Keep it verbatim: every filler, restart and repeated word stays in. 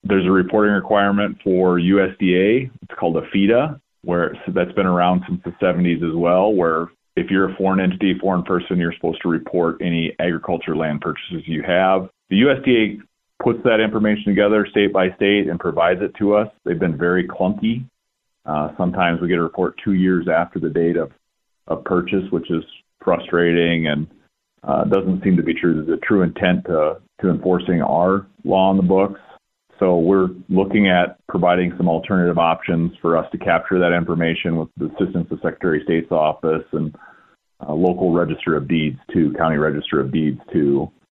there's a reporting requirement for U S D A. It's called a F I D A, where so that's been around since the seventies as well, where if you're a foreign entity, foreign person, you're supposed to report any agriculture land purchases you have. The U S D A puts that information together state by state and provides it to us. They've been very clunky. Uh, sometimes we get a report two years after the date of, of purchase, which is frustrating and uh, doesn't seem to be true. There's a true intent to, to enforcing our law on the books. So we're looking at providing some alternative options for us to capture that information with the assistance of Secretary of State's office and uh, local Register of Deeds too, County Register of Deeds too.